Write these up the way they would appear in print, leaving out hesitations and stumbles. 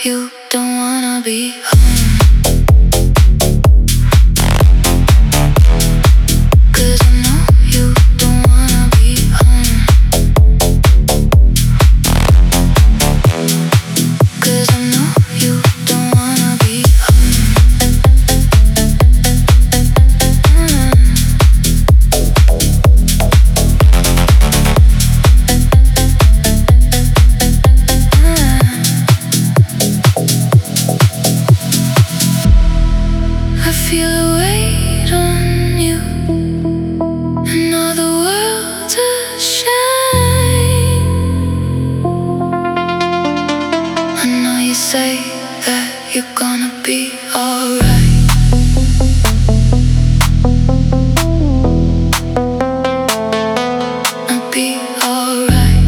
you don't wanna be home. 'Cause I know you don't wanna be home. 'Cause I know you don't wanna be home. I feel the weight on you, and all the world's a shame. I know you say that you're gonna be alright. I'll be alright.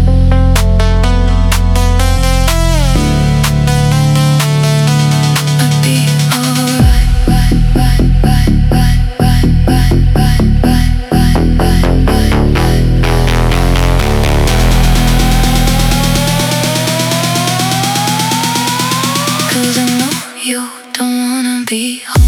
I'll be alright. 'Cause I know you don't wanna be home.